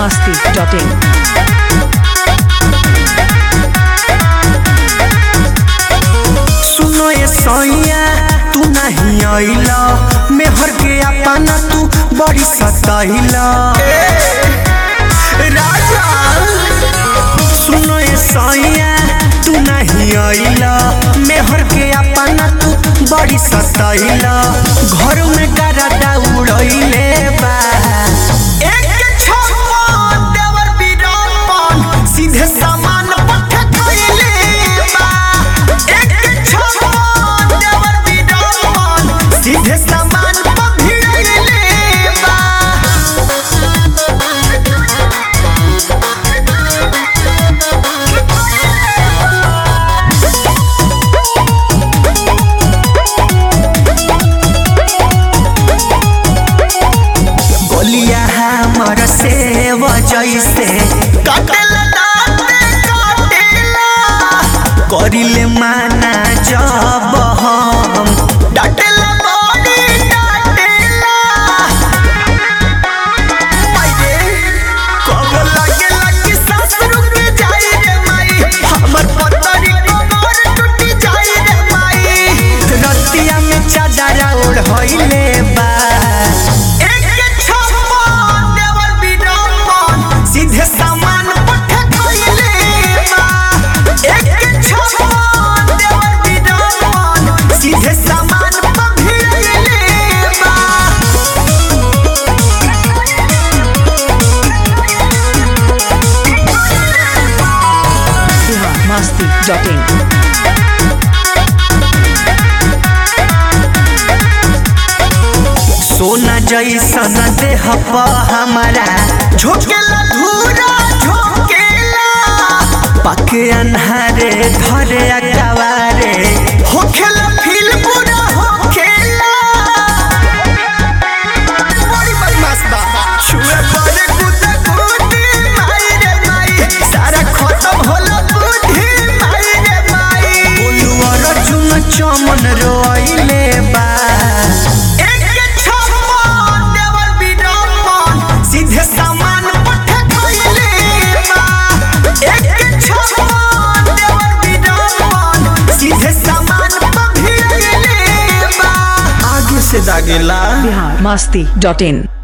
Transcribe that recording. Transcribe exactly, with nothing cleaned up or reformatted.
masti dot in. सुनो ये सैया तू नहीं आइला मेहर के अपना तू बड़ी सताइला राजा। सुनो ये सैया तू नहीं आइला मेहर के अपना तू बड़ी सताइला घर में गरादा उड़ैले बा एक छप्पा देवर बीरापन सीधे सामान पठा खइले बा एक छप्पा देवर बीरापन सीधे सामान पभिड़ैले बा। गोलिया हमर सेव जैसे काटेला दाँते काटेला करिले माना जब हम डाटेला बड़ी डाटेला माये कब लगे लगी सांस रुक जाई रे माई हमर पतरी कमर टूट जाई रे माई रतिया में चादर ओढ़ होइले बा सीधे सामान पठा खइले बा एक छप्पन देवर बीरापन सीधे सामान पभिड़ैले बा। masti dot in. सोना जैसन देह प हमारा झोंकेला धूरा झोंकेला पके अन्हारे धरे अकवारे होखेला फील पूरा होखेला बड़ी बदमाश बा छुए पड़े कुत्ते कुत्ते माई रे माई सारा खत्म होला बुद्धि माई रे माई बोलू अर्जुन चमन रोइले बा सीधे सामान पठा खइले बा एक छप्पन देवर बीरापन सीधे सामान पभिड़ैले बा आगे से दागेला masti dot in.